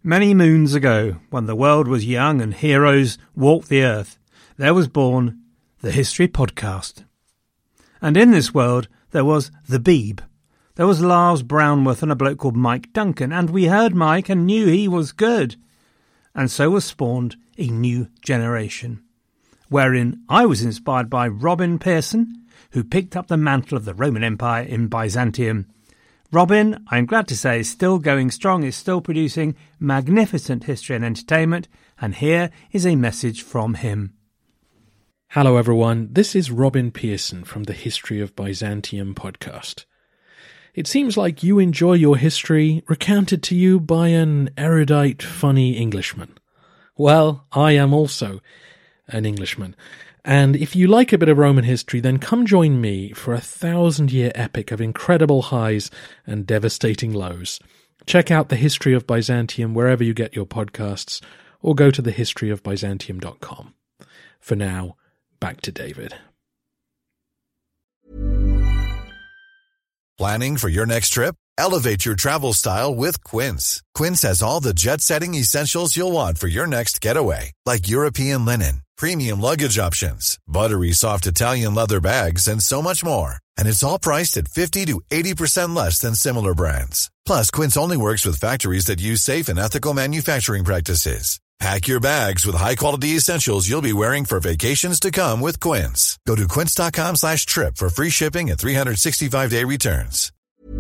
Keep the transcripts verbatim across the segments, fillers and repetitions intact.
Many moons ago, when the world was young and heroes walked the earth, there was born the History Podcast. And in this world, there was the Beeb. There was Lars Brownworth and a bloke called Mike Duncan, and we heard Mike and knew he was good. And so was spawned a new generation, wherein I was inspired by Robin Pearson, who picked up the mantle of the Roman Empire in Byzantium. Robin, I'm glad to say, is still going strong, is still producing magnificent history and entertainment, and here is a message from him. Hello everyone, this is Robin Pearson from the History of Byzantium podcast. It seems like you enjoy your history recounted to you by an erudite, funny Englishman. Well, I am also an Englishman. And if you like a bit of Roman history, then come join me for a thousand-year epic of incredible highs and devastating lows. Check out The History of Byzantium wherever you get your podcasts, or go to the history of byzantium dot com. For now, back to David. Planning for your next trip? Elevate your travel style with Quince. Quince has all the jet-setting essentials you'll want for your next getaway, like European linen, premium luggage options, buttery soft Italian leather bags, and so much more. And it's all priced at fifty to eighty percent less than similar brands. Plus, Quince only works with factories that use safe and ethical manufacturing practices. Pack your bags with high-quality essentials you'll be wearing for vacations to come with Quince. Go to quince.com slash trip for free shipping and three sixty-five day returns.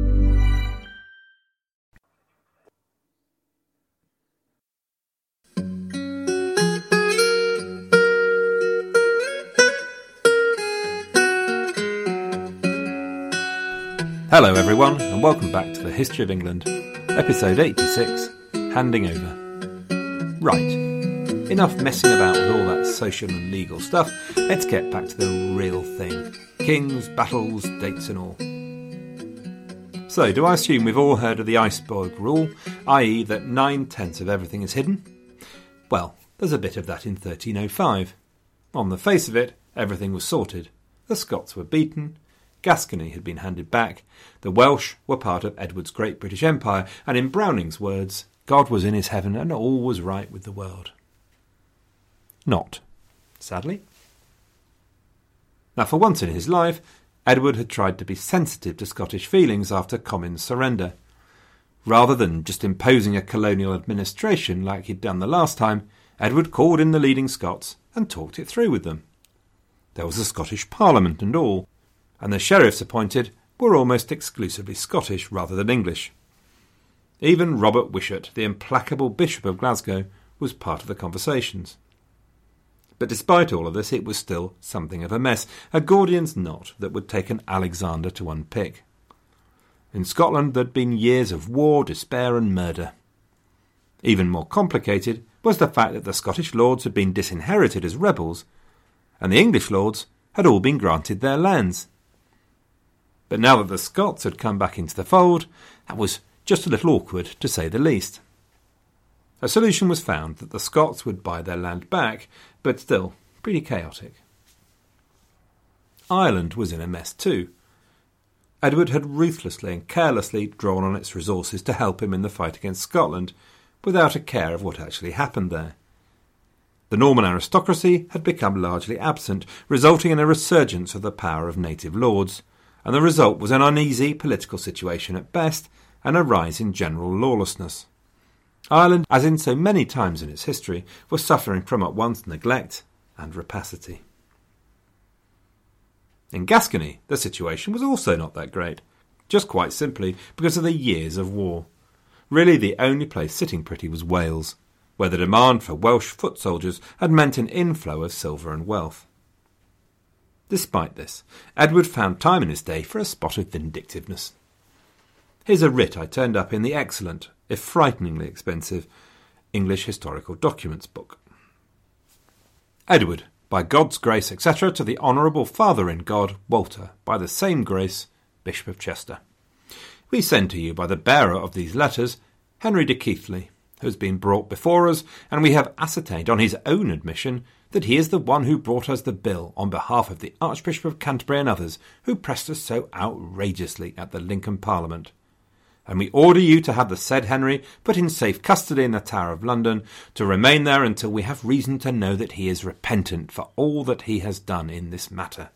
Hello everyone, and welcome back to the History of England, episode eighty-six, Handing Over. Right, enough messing about with all that social and legal stuff, let's get back to the real thing. Kings, battles, dates and all. So, do I assume we've all heard of the iceberg rule, that is that nine-tenths of everything is hidden? Well, there's a bit of that in thirteen oh five. On the face of it, everything was sorted. The Scots were beaten, Gascony had been handed back, the Welsh were part of Edward's Great British Empire, and in Browning's words, God was in his heaven and all was right with the world. Not, sadly. Now, for once in his life, Edward had tried to be sensitive to Scottish feelings after Comyn's surrender. Rather than just imposing a colonial administration like he'd done the last time, Edward called in the leading Scots and talked it through with them. There was a Scottish Parliament and all, and the sheriffs appointed were almost exclusively Scottish rather than English. Even Robert Wishart, the implacable Bishop of Glasgow, was part of the conversations. But despite all of this, it was still something of a mess, a Gordian's knot that would take an Alexander to unpick. In Scotland there'd been years of war, despair and murder. Even more complicated was the fact that the Scottish lords had been disinherited as rebels, and the English lords had all been granted their lands. But now that the Scots had come back into the fold, that was just a little awkward, to say the least. A solution was found that the Scots would buy their land back, but still pretty chaotic. Ireland was in a mess too. Edward had ruthlessly and carelessly drawn on its resources to help him in the fight against Scotland, without a care of what actually happened there. The Norman aristocracy had become largely absent, resulting in a resurgence of the power of native lords, and the result was an uneasy political situation at best and a rise in general lawlessness. Ireland, as in so many times in its history, was suffering from at once neglect and rapacity. In Gascony, the situation was also not that great, just quite simply because of the years of war. Really, the only place sitting pretty was Wales, where the demand for Welsh foot soldiers had meant an inflow of silver and wealth. Despite this, Edward found time in his day for a spot of vindictiveness. Here's a writ I turned up in the excellent, if frighteningly expensive, English Historical Documents book. Edward, by God's grace, et cetera, to the Honourable Father in God, Walter, by the same grace, Bishop of Chester. We send to you by the bearer of these letters, Henry de Keighley, who has been brought before us, and we have ascertained on his own admission that he is the one who brought us the bill on behalf of the Archbishop of Canterbury and others who pressed us so outrageously at the Lincoln Parliament, and we order you to have the said Henry put in safe custody in the Tower of London, to remain there until we have reason to know that he is repentant for all that he has done in this matter.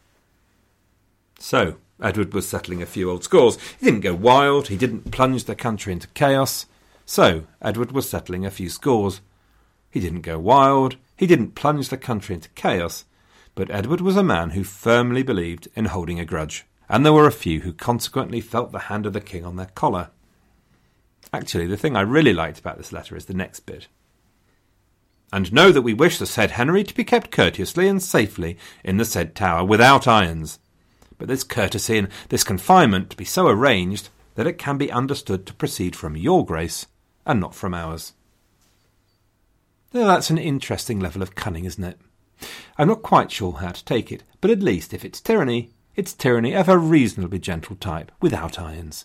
So, Edward was settling a few old scores. He didn't go wild, he didn't plunge the country into chaos. So, Edward was settling a few scores. He didn't go wild, he didn't plunge the country into chaos, but Edward was a man who firmly believed in holding a grudge, and there were a few who consequently felt the hand of the king on their collar. Actually, the thing I really liked about this letter is the next bit. And know that we wish the said Henry to be kept courteously and safely in the said tower without irons, but this courtesy and this confinement to be so arranged that it can be understood to proceed from your grace and not from ours. Now, that's an interesting level of cunning, isn't it? I'm not quite sure how to take it, but at least if it's tyranny, it's tyranny of a reasonably gentle type, without irons.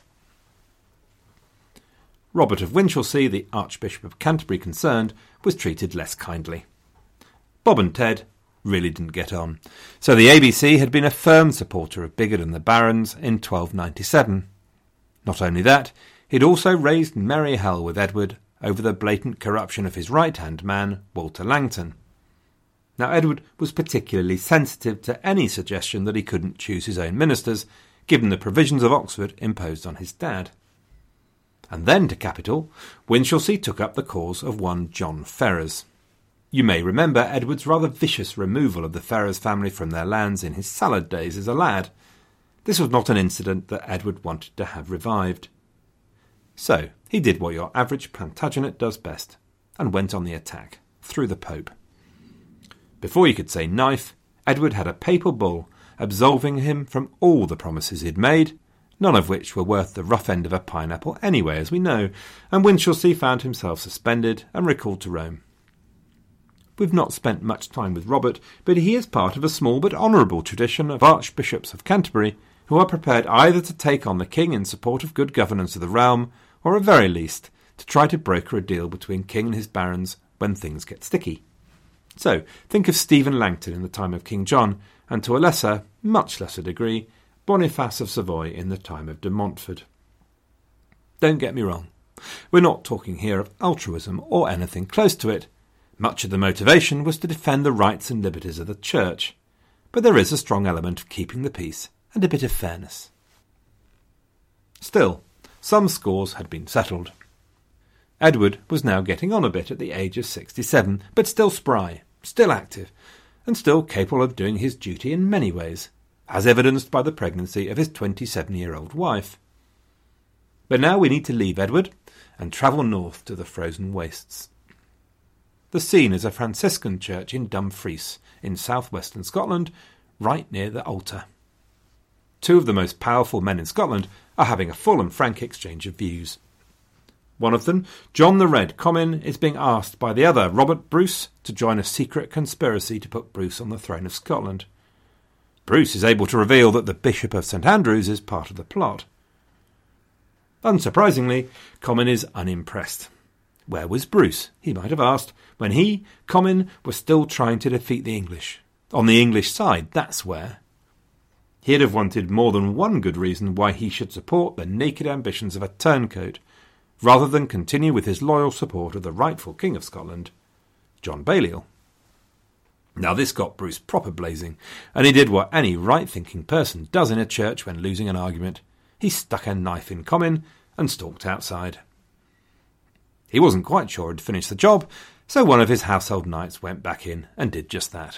Robert of Winchelsea, the Archbishop of Canterbury concerned, was treated less kindly. Bob and Ted really didn't get on, so the A B C had been a firm supporter of Bigod and the Barons in twelve ninety-seven. Not only that, he'd also raised merry hell with Edward over the blatant corruption of his right-hand man, Walter Langton. Now, Edward was particularly sensitive to any suggestion that he couldn't choose his own ministers, given the provisions of Oxford imposed on his dad. And then, to capital, Winchelsea took up the cause of one John Ferrers. You may remember Edward's rather vicious removal of the Ferrers family from their lands in his salad days as a lad. This was not an incident that Edward wanted to have revived. So, he did what your average Plantagenet does best, and went on the attack, through the Pope. Before you could say knife, Edward had a papal bull absolving him from all the promises he'd made, none of which were worth the rough end of a pineapple anyway, as we know, and Winchelsea found himself suspended and recalled to Rome. We've not spent much time with Robert, but he is part of a small but honourable tradition of Archbishops of Canterbury who are prepared either to take on the king in support of good governance of the realm, or at very least to try to broker a deal between king and his barons when things get sticky. So, think of Stephen Langton in the time of King John, and to a lesser, much lesser degree, Boniface of Savoy in the time of de Montfort. Don't get me wrong, we're not talking here of altruism or anything close to it. Much of the motivation was to defend the rights and liberties of the Church, but there is a strong element of keeping the peace and a bit of fairness. Still, some scores had been settled. Edward was now getting on a bit at the age of sixty-seven, but still spry, still active, and still capable of doing his duty in many ways, as evidenced by the pregnancy of his twenty-seven-year-old wife. But now we need to leave Edward and travel north to the frozen wastes. The scene is a Franciscan church in Dumfries, in southwestern Scotland, right near the altar. Two of the most powerful men in Scotland are having a full and frank exchange of views. One of them, John the Red Comyn, is being asked by the other, Robert Bruce, to join a secret conspiracy to put Bruce on the throne of Scotland. Bruce is able to reveal that the Bishop of St Andrews is part of the plot. Unsurprisingly, Comyn is unimpressed. Where was Bruce, he might have asked, when he, Comyn, was still trying to defeat the English? On the English side, that's where. He'd have wanted more than one good reason why he should support the naked ambitions of a turncoat, rather than continue with his loyal support of the rightful King of Scotland, John Balliol. Now this got Bruce proper blazing, and he did what any right-thinking person does in a church when losing an argument. He stuck a knife in Comyn and stalked outside. He wasn't quite sure he'd finished the job, so one of his household knights went back in and did just that.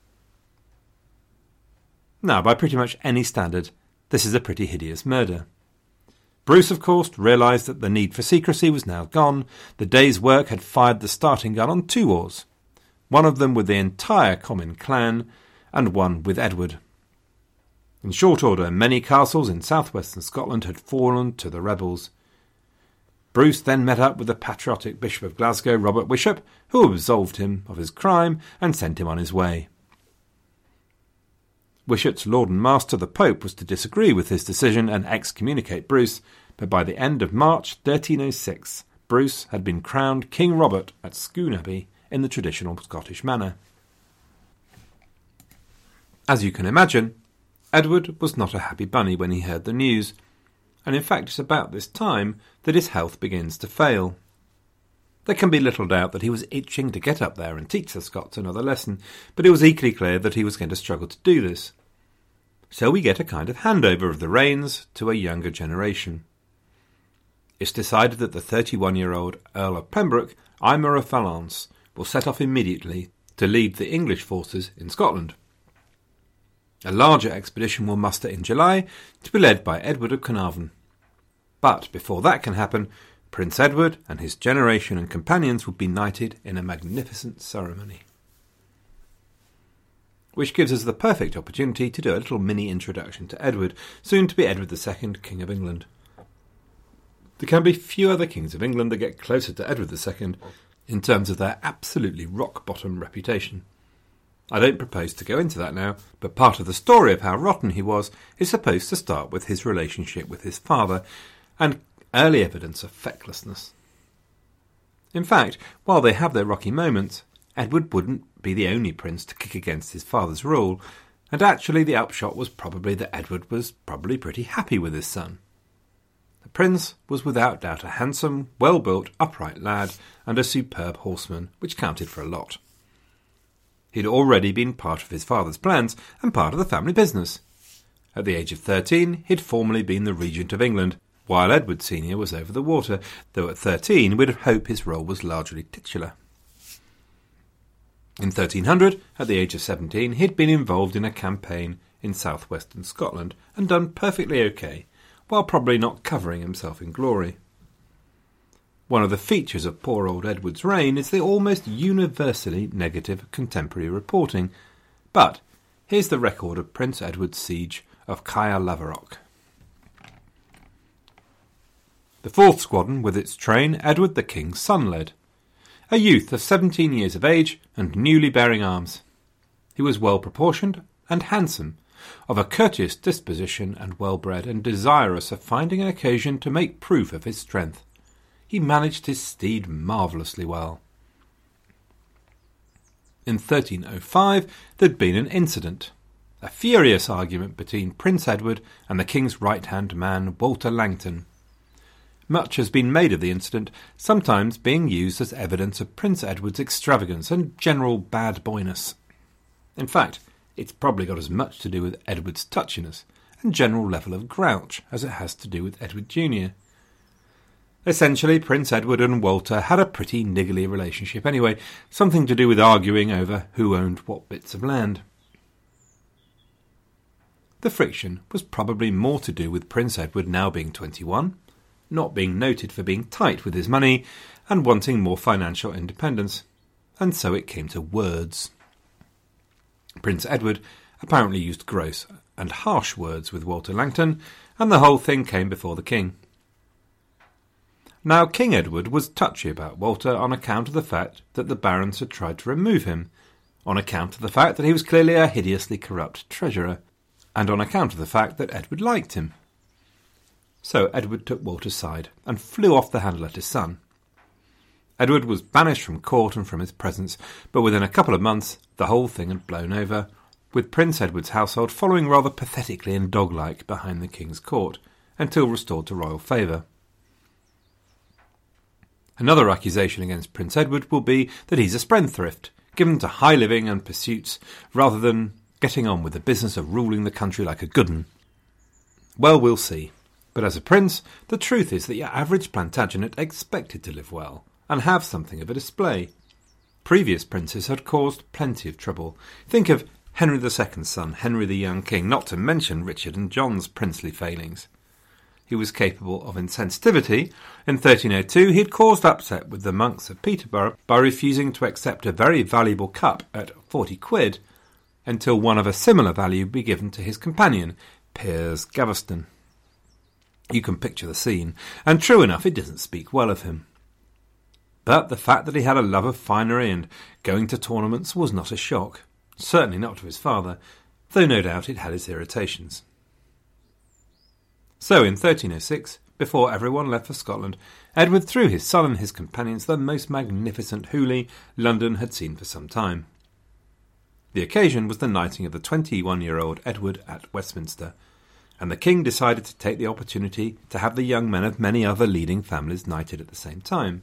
Now, by pretty much any standard, this is a pretty hideous murder. Bruce, of course, realised that the need for secrecy was now gone. The day's work had fired the starting gun on two wars, one of them with the entire Comyn clan, and one with Edward. In short order, many castles in southwestern Scotland had fallen to the rebels. Bruce then met up with the patriotic Bishop of Glasgow, Robert Wishart, who absolved him of his crime and sent him on his way. Wishart's Lord and Master, the Pope, was to disagree with his decision and excommunicate Bruce, but by the end of March thirteen oh six, Bruce had been crowned King Robert at Scone Abbey in the traditional Scottish manner. As you can imagine, Edward was not a happy bunny when he heard the news, and in fact it's about this time that his health begins to fail. There can be little doubt that he was itching to get up there and teach the Scots another lesson, but it was equally clear that he was going to struggle to do this. So we get a kind of handover of the reins to a younger generation. It's decided that the thirty-one-year-old Earl of Pembroke, Aymer of Valence, will set off immediately to lead the English forces in Scotland. A larger expedition will muster in July to be led by Edward of Carnarvon. But before that can happen, Prince Edward and his generation and companions will be knighted in a magnificent ceremony. Which gives us the perfect opportunity to do a little mini introduction to Edward, soon to be Edward the Second, King of England. There can be few other kings of England that get closer to Edward the Second in terms of their absolutely rock-bottom reputation. I don't propose to go into that now, but part of the story of how rotten he was is supposed to start with his relationship with his father, and early evidence of fecklessness. In fact, while they have their rocky moments, Edward wouldn't be the only prince to kick against his father's rule, and actually the upshot was probably that Edward was probably pretty happy with his son. The prince was without doubt a handsome, well-built, upright lad and a superb horseman, which counted for a lot. He'd already been part of his father's plans and part of the family business. At the age of thirteen, he'd formerly been the Regent of England, while Edward Senior was over the water, though at thirteen we'd hope his role was largely titular. In thirteen hundred, at the age of seventeen, he'd been involved in a campaign in southwestern Scotland and done perfectly okay, while probably not covering himself in glory. One of the features of poor old Edward's reign is the almost universally negative contemporary reporting. But here's the record of Prince Edward's siege of Caer Laverock. The fourth squadron, with its train, Edward the King's son led. A youth of seventeen years of age and newly bearing arms. He was well proportioned and handsome, of a courteous disposition and well-bred, and desirous of finding an occasion to make proof of his strength. He managed his steed marvellously well. In thirteen oh five there'd been an incident, a furious argument between Prince Edward and the King's right-hand man, Walter Langton. Much has been made of the incident, sometimes being used as evidence of Prince Edward's extravagance and general bad boyness. In fact, it's probably got as much to do with Edward's touchiness and general level of grouch as it has to do with Edward Junior Essentially, Prince Edward and Walter had a pretty niggly relationship anyway, something to do with arguing over who owned what bits of land. The friction was probably more to do with Prince Edward now being twenty-one, not being noted for being tight with his money, and wanting more financial independence, and so it came to words. Prince Edward apparently used gross and harsh words with Walter Langton, and the whole thing came before the king. Now, King Edward was touchy about Walter on account of the fact that the barons had tried to remove him, on account of the fact that he was clearly a hideously corrupt treasurer, and on account of the fact that Edward liked him. So Edward took Walter's side and flew off the handle at his son. Edward was banished from court and from his presence, but within a couple of months the whole thing had blown over, with Prince Edward's household following rather pathetically and dog-like behind the king's court, until restored to royal favour. Another accusation against Prince Edward will be that he's a spendthrift, given to high living and pursuits, rather than getting on with the business of ruling the country like a good 'un. Well, we'll see. But as a prince, the truth is that your average Plantagenet expected to live well, and have something of a display. Previous princes had caused plenty of trouble. Think of Henry the Second's son, Henry the Young King, not to mention Richard and John's princely failings. He was capable of insensitivity. In thirteen oh two he had caused upset with the monks of Peterborough by refusing to accept a very valuable cup at forty quid, until one of a similar value be given to his companion, Piers Gaveston. You can picture the scene, and true enough it doesn't speak well of him. But the fact that he had a love of finery and going to tournaments was not a shock, certainly not to his father, though no doubt it had its irritations. So in thirteen oh six, before everyone left for Scotland, Edward threw his son and his companions the most magnificent hoolie London had seen for some time. The occasion was the knighting of the twenty-one-year-old Edward at Westminster, and the king decided to take the opportunity to have the young men of many other leading families knighted at the same time.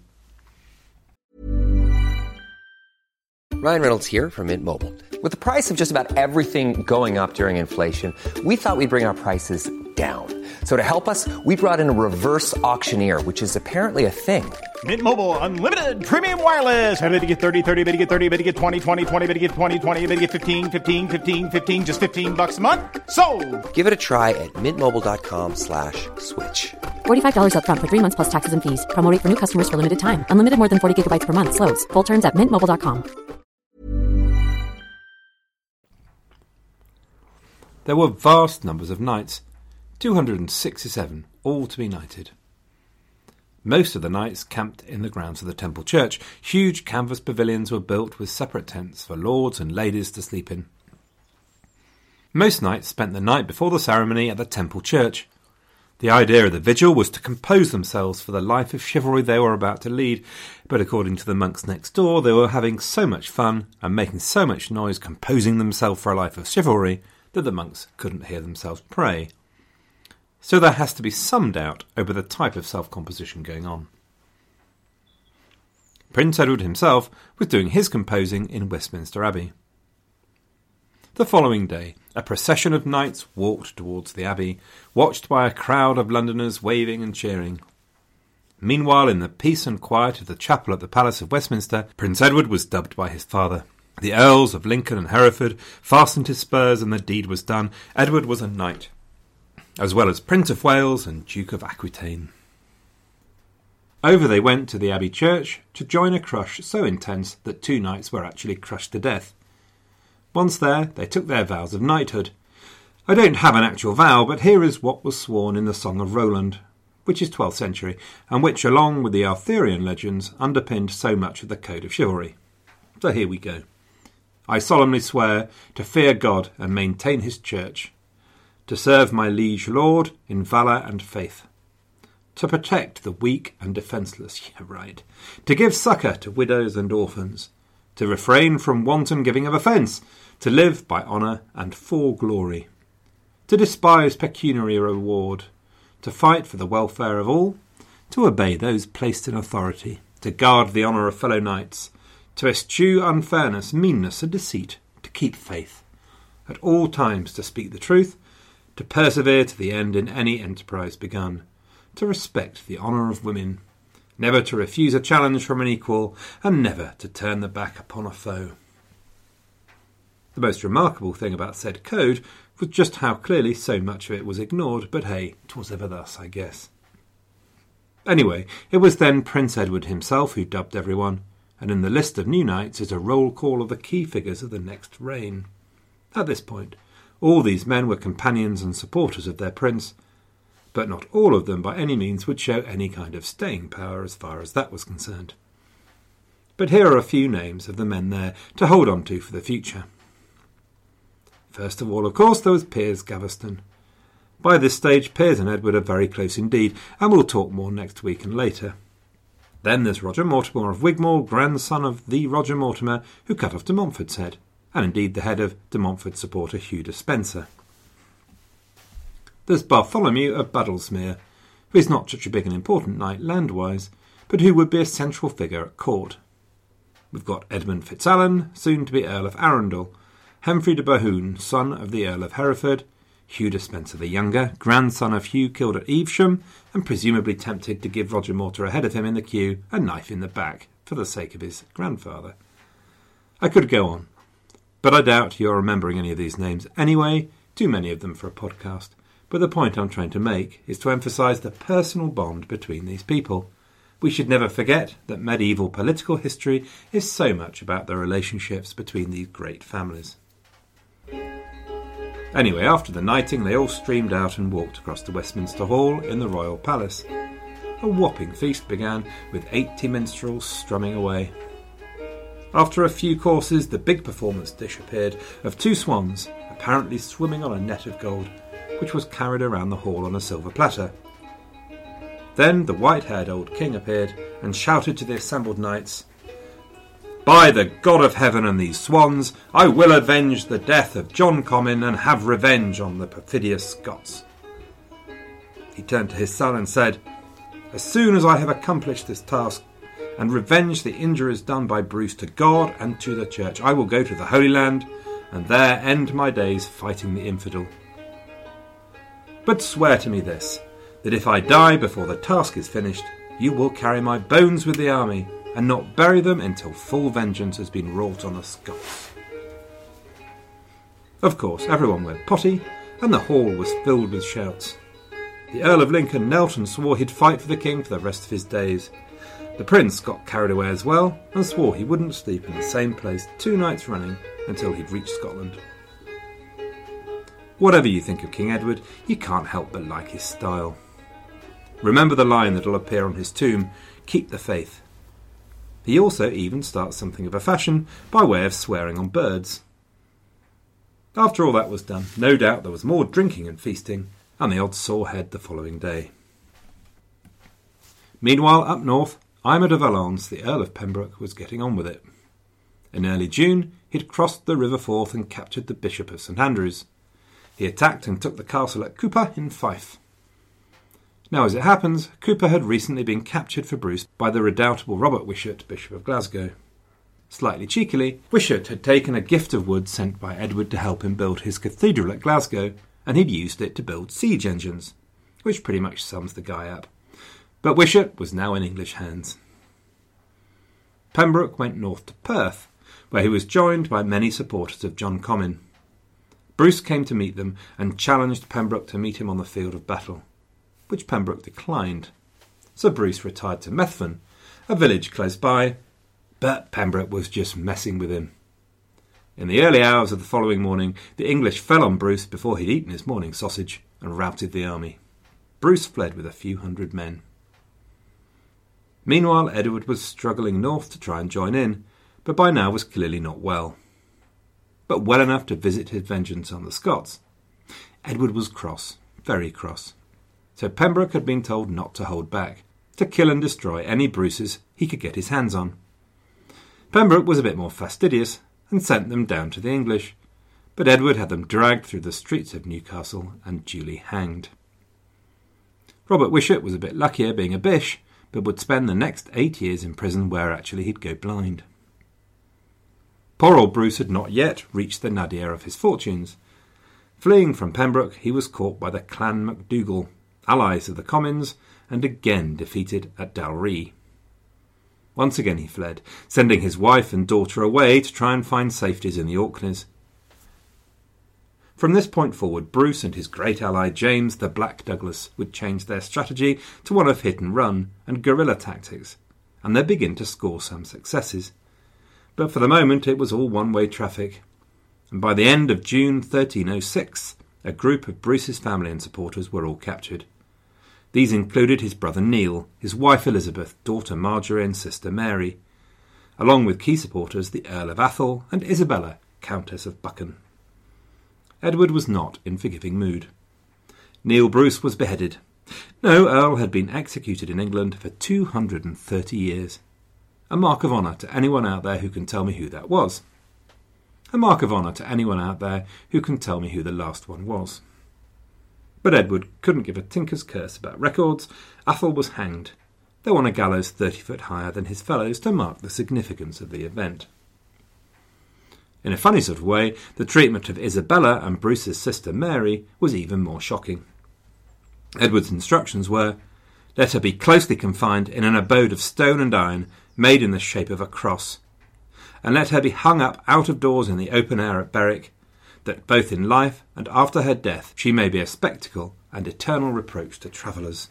Ryan Reynolds here from Mint Mobile. With the price of just about everything going up during inflation, we thought we'd bring our prices down. So to help us, we brought in a reverse auctioneer, which is apparently a thing. Mint Mobile Unlimited Premium Wireless. How to get thirty, thirty, how to get thirty, how to get twenty, twenty, twenty, how to get twenty, twenty, how to get fifteen, fifteen, fifteen, fifteen, just fifteen bucks a month? Sold! Give it a try at mintmobile.com slash switch. forty-five dollars up front for three months plus taxes and fees. Promo rate for new customers for limited time. Unlimited more than forty gigabytes per month. Slows full terms at mint mobile dot com. There were vast numbers of knights, two hundred sixty-seven, all to be knighted. Most of the knights camped in the grounds of the temple church. Huge canvas pavilions were built with separate tents for lords and ladies to sleep in. Most knights spent the night before the ceremony at the temple church. The idea of the vigil was to compose themselves for the life of chivalry they were about to lead, but according to the monks next door, they were having so much fun and making so much noise composing themselves for a life of chivalry that the monks couldn't hear themselves pray. So there has to be some doubt over the type of self-composition going on. Prince Edward himself was doing his composing in Westminster Abbey. The following day, a procession of knights walked towards the Abbey, watched by a crowd of Londoners waving and cheering. Meanwhile, in the peace and quiet of the chapel at the Palace of Westminster, Prince Edward was dubbed by his father. The Earls of Lincoln and Hereford fastened his spurs and the deed was done. Edward was a knight, as well as Prince of Wales and Duke of Aquitaine. Over they went to the Abbey Church to join a crush so intense that two knights were actually crushed to death. Once there, they took their vows of knighthood. I don't have an actual vow, but here is what was sworn in the Song of Roland, which is twelfth century, and which, along with the Arthurian legends, underpinned so much of the code of chivalry. So here we go. I solemnly swear to fear God and maintain his church, to serve my liege lord in valour and faith, to protect the weak and defenceless, yeah, right, to give succour to widows and orphans, to refrain from wanton giving of offence, to live by honour and for glory, to despise pecuniary reward, to fight for the welfare of all, to obey those placed in authority, to guard the honour of fellow knights, to eschew unfairness, meanness and deceit, to keep faith, at all times to speak the truth, to persevere to the end in any enterprise begun, to respect the honour of women, never to refuse a challenge from an equal, and never to turn the back upon a foe. The most remarkable thing about said code was just how clearly so much of it was ignored, but hey, 'twas ever thus, I guess. Anyway, it was then Prince Edward himself who dubbed everyone, and in the list of new knights is a roll call of the key figures of the next reign. At this point, all these men were companions and supporters of their prince, but not all of them by any means would show any kind of staying power as far as that was concerned. But here are a few names of the men there to hold on to for the future. First of all, of course, there was Piers Gaveston. By this stage, Piers and Edward are very close indeed, and we'll talk more next week and later. Then there's Roger Mortimer of Wigmore, grandson of the Roger Mortimer who cut off de Montfort's head, and indeed the head of de Montfort supporter Hugh Despencer. There's Bartholomew of Badlesmere, who is not such a big and important knight land-wise, but who would be a central figure at court. We've got Edmund Fitzalan, soon to be Earl of Arundel, Humphrey de Bohun, son of the Earl of Hereford, Hugh Despencer the younger, grandson of Hugh killed at Evesham, and presumably tempted to give Roger Mortimer ahead of him in the queue a knife in the back for the sake of his grandfather. I could go on, but I doubt you're remembering any of these names anyway, too many of them for a podcast. But the point I'm trying to make is to emphasise the personal bond between these people. We should never forget that medieval political history is so much about the relationships between these great families. Anyway, after the knighting, they all streamed out and walked across to Westminster Hall in the Royal Palace. A whopping feast began, with eighty minstrels strumming away. After a few courses, the big performance dish appeared of two swans, apparently swimming on a net of gold, which was carried around the hall on a silver platter. Then the white-haired old king appeared and shouted to the assembled knights, "By the God of heaven and these swans, I will avenge the death of John Comyn and have revenge on the perfidious Scots." he turned to his son and said, "As soon as I have accomplished this task and revenged the injuries done by Bruce to God and to the Church, I will go to the Holy Land and there end my days fighting the infidel. But swear to me this, that if I die before the task is finished, you will carry my bones with the army and not bury them until full vengeance has been wrought on the Scots." Of course, everyone went potty, and the hall was filled with shouts. The Earl of Lincoln knelt and swore he'd fight for the king for the rest of his days. The prince got carried away as well, and swore he wouldn't sleep in the same place two nights running until he'd reached Scotland. Whatever you think of King Edward, you can't help but like his style. Remember the line that'll appear on his tomb, "Keep the faith." He also even starts something of a fashion by way of swearing on birds. After all that was done, no doubt there was more drinking and feasting, and the odds saw head the following day. Meanwhile, up north, Aymer de Valence, the Earl of Pembroke, was getting on with it. In early June, he'd crossed the River Forth and captured the Bishop of St Andrews. He attacked and took the castle at Cupar in Fife. Now, as it happens, Cupar had recently been captured for Bruce by the redoubtable Robert Wishart, Bishop of Glasgow. Slightly cheekily, Wishart had taken a gift of wood sent by Edward to help him build his cathedral at Glasgow, and he'd used it to build siege engines, which pretty much sums the guy up. But Wishart was now in English hands. Pembroke went north to Perth, where he was joined by many supporters of John Comyn. Bruce came to meet them and challenged Pembroke to meet him on the field of battle, which Pembroke declined. So Bruce retired to Methven, a village close by, but Pembroke was just messing with him. In the early hours of the following morning, the English fell on Bruce before he'd eaten his morning sausage and routed the army. Bruce fled with a few hundred men. Meanwhile, Edward was struggling north to try and join in, but by now was clearly not well. But well enough to visit his vengeance on the Scots. Edward was cross, very cross. So Pembroke had been told not to hold back, to kill and destroy any Bruces he could get his hands on. Pembroke was a bit more fastidious and sent them down to the English, but Edward had them dragged through the streets of Newcastle and duly hanged. Robert Wishart was a bit luckier being a bish, but would spend the next eight years in prison where actually he'd go blind. Poor old Bruce had not yet reached the nadir of his fortunes. Fleeing from Pembroke, he was caught by the Clan MacDougall, allies of the Comyns, and again defeated at Dalry. Once again he fled, sending his wife and daughter away to try and find safeties in the Orkneys. From this point forward, Bruce and his great ally James the Black Douglas would change their strategy to one of hit and run and guerrilla tactics, and they'd begin to score some successes. But for the moment it was all one-way traffic, and by the end of June thirteen oh six, a group of Bruce's family and supporters were all captured. These included his brother Neil, his wife Elizabeth, daughter Marjorie and sister Mary, along with key supporters the Earl of Athol and Isabella, Countess of Buchan. Edward was not in forgiving mood. Neil Bruce was beheaded. No Earl had been executed in England for two hundred thirty years. A mark of honour to anyone out there who can tell me who that was. A mark of honour to anyone out there who can tell me who the last one was. But Edward couldn't give a tinker's curse about records. Athol was hanged, though on a gallows thirty foot higher than his fellows to mark the significance of the event. In a funny sort of way, the treatment of Isabella and Bruce's sister Mary was even more shocking. Edward's instructions were, let her be closely confined in an abode of stone and iron made in the shape of a cross, and let her be hung up out of doors in the open air at Berwick, that both in life and after her death she may be a spectacle and eternal reproach to travellers.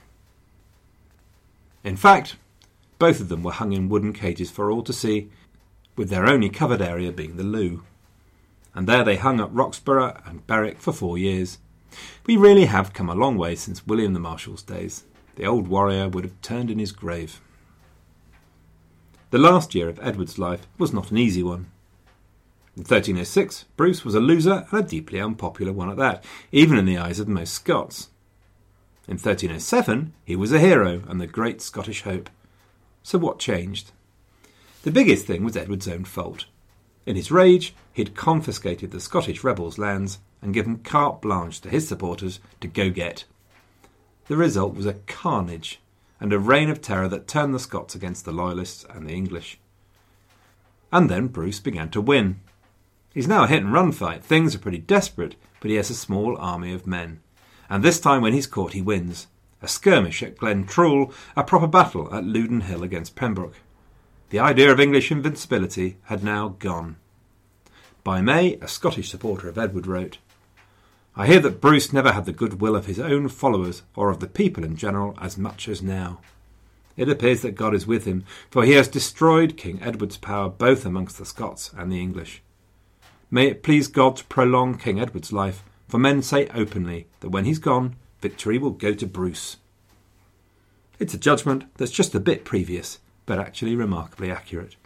In fact, both of them were hung in wooden cages for all to see, with their only covered area being the loo. And there they hung at Roxburgh and Berwick for four years. We really have come a long way since William the Marshal's days. The old warrior would have turned in his grave. The last year of Edward's life was not an easy one. In thirteen oh six, Bruce was a loser and a deeply unpopular one at that, even in the eyes of most Scots. In thirteen oh seven, he was a hero and the great Scottish hope. So what changed? The biggest thing was Edward's own fault. In his rage, he'd confiscated the Scottish rebels' lands and given carte blanche to his supporters to go get. The result was a carnage and a reign of terror that turned the Scots against the Loyalists and the English. And then Bruce began to win. He's now a hit-and-run fight. Things are pretty desperate, but he has a small army of men. And this time when he's caught, he wins. A skirmish at Glen Trool, a proper battle at Loudon Hill against Pembroke. The idea of English invincibility had now gone. By May, a Scottish supporter of Edward wrote, "I hear that Bruce never had the goodwill of his own followers or of the people in general as much as now. It appears that God is with him, for he has destroyed King Edward's power both amongst the Scots and the English. May it please God to prolong King Edward's life, for men say openly that when he's gone, victory will go to Bruce." It's a judgment that's just a bit previous, but actually remarkably accurate.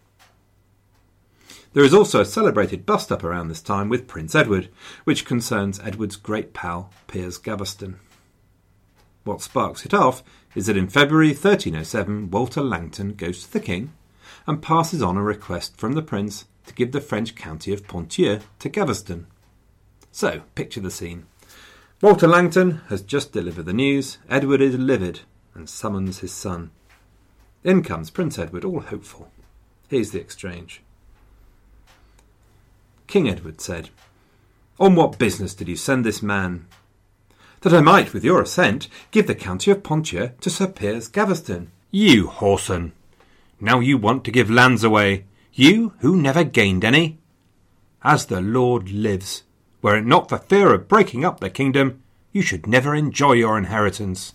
There is also a celebrated bust-up around this time with Prince Edward, which concerns Edward's great pal, Piers Gaveston. What sparks it off is that in February thirteen oh seven, Walter Langton goes to the king and passes on a request from the prince to give the French county of Ponthieu to Gaveston. So, picture the scene. Walter Langton has just delivered the news. Edward is livid and summons his son. In comes Prince Edward, all hopeful. Here's the exchange. King Edward said, "On what business did you send this man?" "That I might, with your assent, give the county of Ponthieu to Sir Piers Gaveston." "You whoreson! Now you want to give lands away, you who never gained any? As the Lord lives, were it not for fear of breaking up the kingdom, you should never enjoy your inheritance."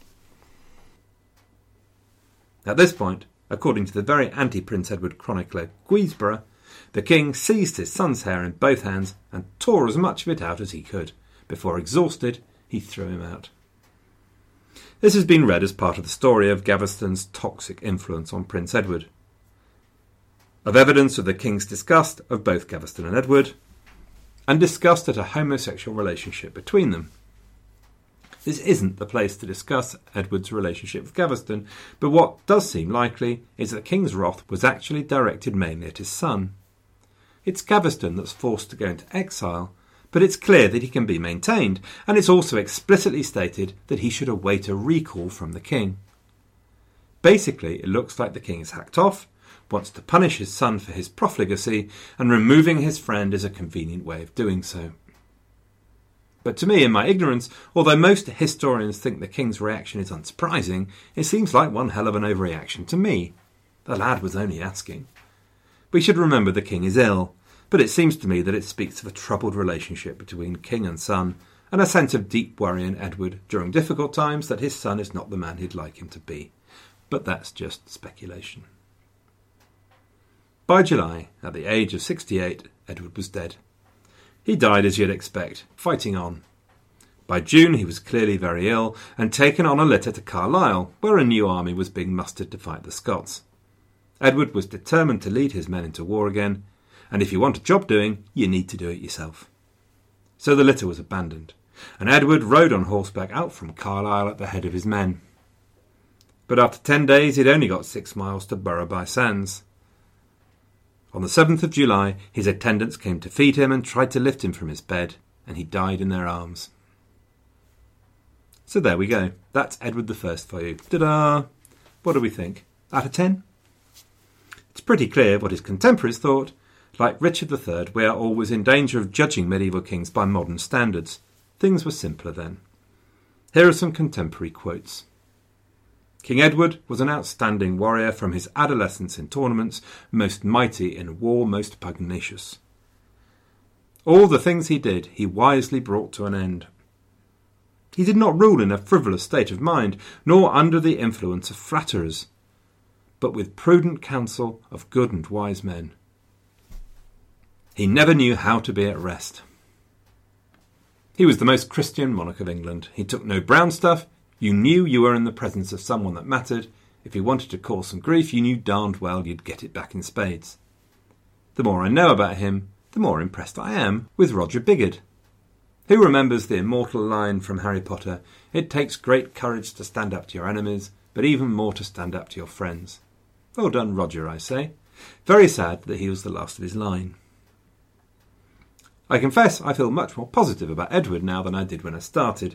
At this point, according to the very anti-Prince Edward chronicler Guisborough, the king seized his son's hair in both hands and tore as much of it out as he could. Before, exhausted, he threw him out. This has been read as part of the story of Gaveston's toxic influence on Prince Edward, of evidence of the king's disgust of both Gaveston and Edward, and disgust at a homosexual relationship between them. This isn't the place to discuss Edward's relationship with Gaveston, but what does seem likely is that the king's wrath was actually directed mainly at his son. It's Gaveston that's forced to go into exile, but it's clear that he can be maintained, and it's also explicitly stated that he should await a recall from the king. Basically, it looks like the king is hacked off, wants to punish his son for his profligacy, and removing his friend is a convenient way of doing so. But to me, in my ignorance, although most historians think the king's reaction is unsurprising, it seems like one hell of an overreaction to me. The lad was only asking. We should remember the king is ill, but it seems to me that it speaks of a troubled relationship between king and son, and a sense of deep worry in Edward during difficult times that his son is not the man he'd like him to be. But that's just speculation. By July, at the age of sixty-eight, Edward was dead. He died as you'd expect, fighting on. By June he was clearly very ill and taken on a litter to Carlisle, where a new army was being mustered to fight the Scots. Edward was determined to lead his men into war again, and if you want a job doing, you need to do it yourself. So the litter was abandoned, and Edward rode on horseback out from Carlisle at the head of his men. But after ten days he'd only got six miles to Borough by Sands. On the seventh of July, his attendants came to feed him and tried to lift him from his bed, and he died in their arms. So there we go. That's Edward the First for you. Ta-da! What do we think? Out of ten? It's pretty clear what his contemporaries thought. Like Richard the Third, we are always in danger of judging medieval kings by modern standards. Things were simpler then. Here are some contemporary quotes. King Edward was an outstanding warrior from his adolescence in tournaments, most mighty in war, most pugnacious. All the things he did, he wisely brought to an end. He did not rule in a frivolous state of mind, nor under the influence of flatterers, but with prudent counsel of good and wise men. He never knew how to be at rest. He was the most Christian monarch of England. He took no brown stuff. You knew you were in the presence of someone that mattered. If you wanted to cause some grief, you knew darned well you'd get it back in spades. The more I know about him, the more impressed I am with Roger Bigod. Who remembers the immortal line from Harry Potter, "It takes great courage to stand up to your enemies, but even more to stand up to your friends." Well done, Roger, I say. Very sad that he was the last of his line. I confess I feel much more positive about Edward now than I did when I started.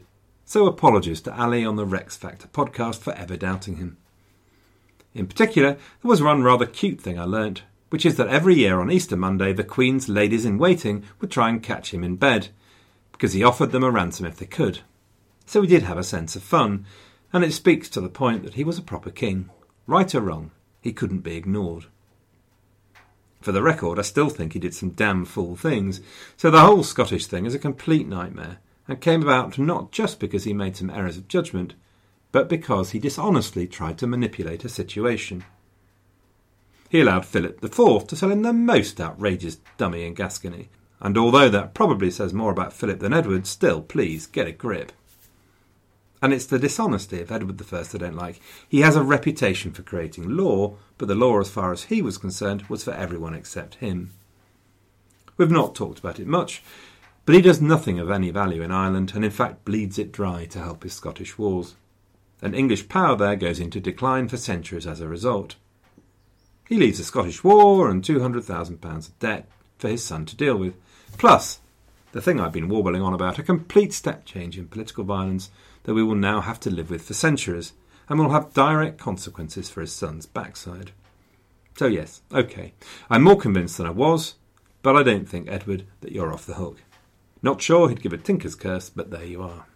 So apologies to Ali on the Rex Factor podcast for ever doubting him. In particular, there was one rather cute thing I learnt, which is that every year on Easter Monday the Queen's ladies-in-waiting would try and catch him in bed, because he offered them a ransom if they could. So he did have a sense of fun, and it speaks to the point that he was a proper king. Right or wrong, he couldn't be ignored. For the record, I still think he did some damn fool things, so the whole Scottish thing is a complete nightmare, and came about not just because he made some errors of judgment, but because he dishonestly tried to manipulate a situation. He allowed Philip the Fourth to sell him the most outrageous dummy in Gascony, and although that probably says more about Philip than Edward, still, please, get a grip. And it's the dishonesty of Edward the First I don't like. He has a reputation for creating law, but the law, as far as he was concerned, was for everyone except him. We've not talked about it much, but he does nothing of any value in Ireland, and in fact bleeds it dry to help his Scottish wars. And English power there goes into decline for centuries as a result. He leaves a Scottish war and two hundred thousand pounds of debt for his son to deal with. Plus, the thing I've been warbling on about, a complete step change in political violence that we will now have to live with for centuries, and will have direct consequences for his son's backside. So yes, okay, I'm more convinced than I was, but I don't think, Edward, that you're off the hook. Not sure he'd give a tinker's curse, but there you are.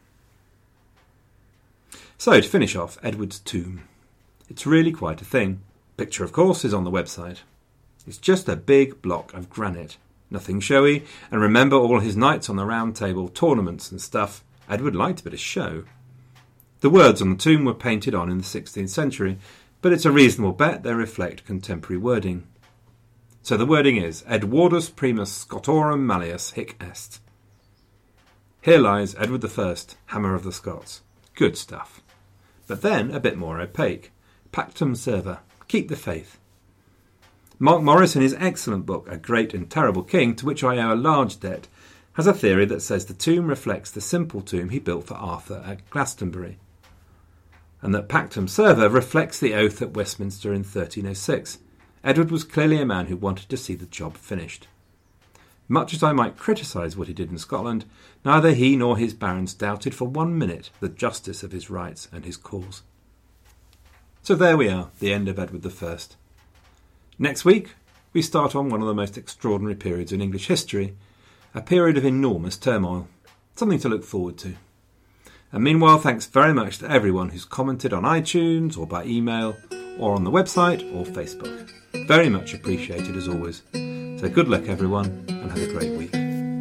So, to finish off, Edward's tomb. It's really quite a thing. Picture, of course, is on the website. It's just a big block of granite. Nothing showy, and remember all his knights on the round table, tournaments and stuff. Edward liked a bit of show. The words on the tomb were painted on in the sixteenth century, but it's a reasonable bet they reflect contemporary wording. So the wording is, Edwardus primus Scotorum malleus hic est. Here lies Edward the First, Hammer of the Scots. Good stuff. But then a bit more opaque. Pactum serva. Keep the faith. Mark Morris, in his excellent book, A Great and Terrible King, to which I owe a large debt, has a theory that says the tomb reflects the simple tomb he built for Arthur at Glastonbury, and that Pactum serva reflects the oath at Westminster in thirteen oh six. Edward was clearly a man who wanted to see the job finished. Much as I might criticise what he did in Scotland, neither he nor his barons doubted for one minute the justice of his rights and his cause. So there we are, the end of Edward the First. Next week, we start on one of the most extraordinary periods in English history, a period of enormous turmoil, something to look forward to. And meanwhile, thanks very much to everyone who's commented on iTunes or by email or on the website or Facebook. Very much appreciated as always. So good luck everyone, and have a great week.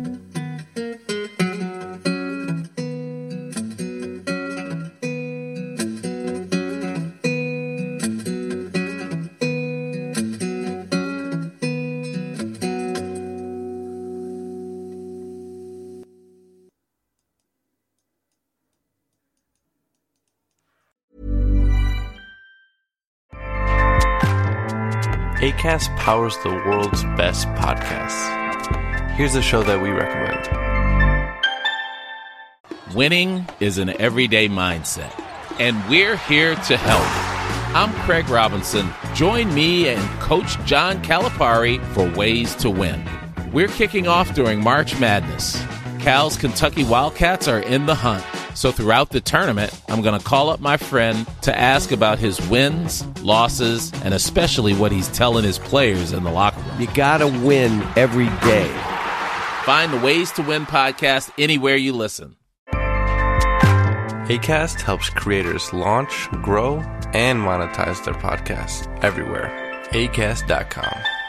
Acast powers the world's best podcasts. Here's a show that we recommend. Winning is an everyday mindset, and we're here to help. I'm Craig Robinson. Join me and Coach John Calipari for Ways to Win. We're kicking off during March Madness. Cal's Kentucky Wildcats are in the hunt. So throughout the tournament, I'm going to call up my friend to ask about his wins, losses, and especially what he's telling his players in the locker room. You got to win every day. Find the Ways to Win podcast anywhere you listen. Acast helps creators launch, grow, and monetize their podcasts everywhere. Acast dot com.